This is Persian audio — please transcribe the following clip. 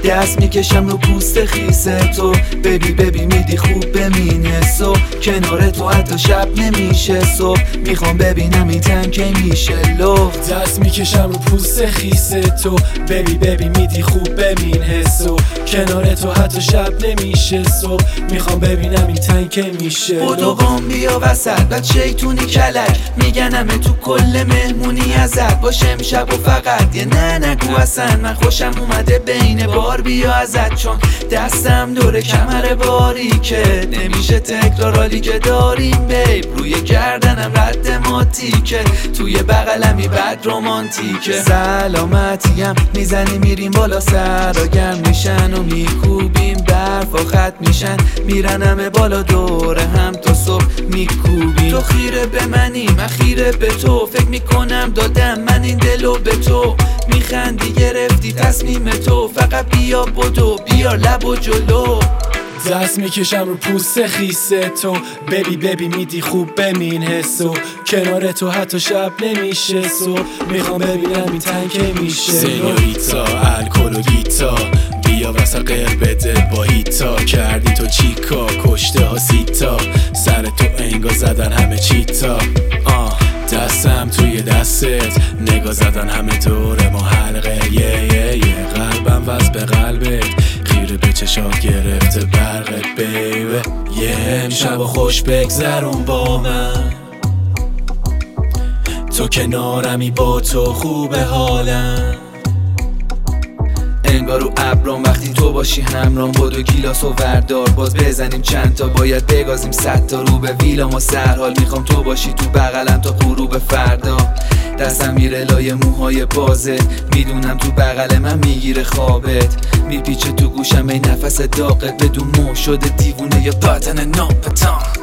دست میکشم رو پوست خیس تو. ببی میدی خوب بمین حسو، کنار تو حتی شب نمیشه صبح. میخوام ببینم این تن کی میشه لخت. دست میکشم رو پوست خیس تو. ببی میدی خوب بمین حسو، کنار تو حتی شب نمیشه صبح. میخوام ببینم این تن کی میشه خودوام بیا وسط بد شیطونی کلک، میگنمه تو کل مهمونی ازت باشه امشب و فقط یه نه نگو اصلا. من خوشم اومده بین بار بیا ازت، چون دستم دور کمر باریکه نمیشه تکرار حالی که داریم بیب. روی گردنم رد ماتیکه، توی بغلمی بد رومانتیکه. سلامتیم میزنی میریم بالا سرا گرم میشن و میکوبیم برف و خط میشن، میرن همه بالا دور هم تا صبح میکوبیم. تو خیره به منی من خیره به تو، فکر میکنم دادم من این دلو به تو. میخندی گرفتی تصمیم تو، فقط بیا بدو بیار لب و جلو. دست میکشم رو پوست خیس تو. ببی میدی خوب بمین حسو، کنار تو حتی شب نمیشه صبح. میخوام ببینم این تن کی میشه سنیوریتا الکل و گیتا، بیا واسه غیر بده با هیتا. کردی تو چیکا کشته ها سیتا، سر تو انگا زدن همه چیتا. دستم توی دستت نگاه زدن همه دور ما حلقه. یه قلبم وز به قلبت، خیره به چشات گرفته برقت بیبه. یه امشب و خوش بگذرون با من، تو کنارمی با تو خوبه حالم. انگار رو ابرام وقتی تو باشی همرام. بدو گیلاس و وردار باز بزنیم چند تا، باید بگازیم 100 تا. رو به ویلا ما سرحال میخوام تو باشی تو بغلم تا غروب فردا. دستم میره لای موهای بازت، میدونم تو بغل من میگیره خوابت. میپیچه تو گوشم ای نفس داغت، بدون مو شده دیوونه یا بدن ناپتان.